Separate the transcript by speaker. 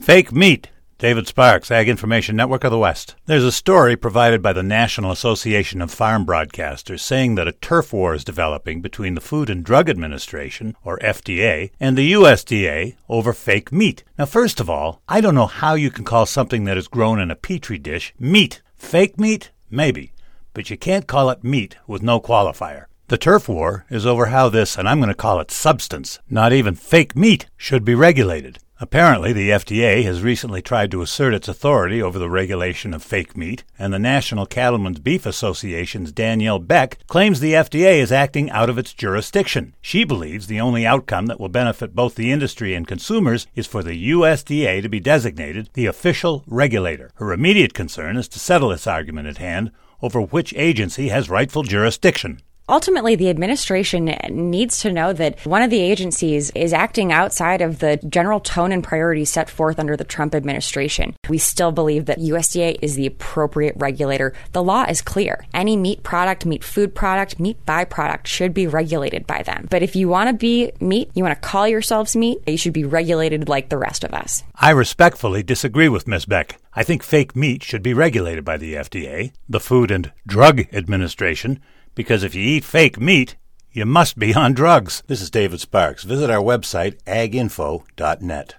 Speaker 1: Fake meat. David Sparks, Ag Information Network of the West. There's a story provided by the National Association of Farm Broadcasters saying that a turf war is developing between the Food and Drug Administration, or FDA, and the USDA over fake meat. Now, first of all, I don't know how you can call something that is grown in a petri dish meat. Fake meat? Maybe. But you can't call it meat with no qualifier. The turf war is over how this, and I'm going to call it substance, not even fake meat, should be regulated. Apparently, the FDA has recently tried to assert its authority over the regulation of fake meat, and the National Cattlemen's Beef Association's Danielle Beck claims the FDA is acting out of its jurisdiction. She believes the only outcome that will benefit both the industry and consumers is for the USDA to be designated the official regulator. Her immediate concern is to settle this argument at hand over which agency has rightful jurisdiction.
Speaker 2: Ultimately, the administration needs to know that one of the agencies is acting outside of the general tone and priorities set forth under the Trump administration. We still believe that USDA is the appropriate regulator. The law is clear. Any meat product, meat food product, meat byproduct should be regulated by them. But if you want to be meat, you want to call yourselves meat, you should be regulated like the rest of us.
Speaker 1: I respectfully disagree with Ms. Beck. I think fake meat should be regulated by the FDA, the Food and Drug Administration, because if you eat fake meat, you must be on drugs. This is David Sparks. Visit our website, aginfo.net.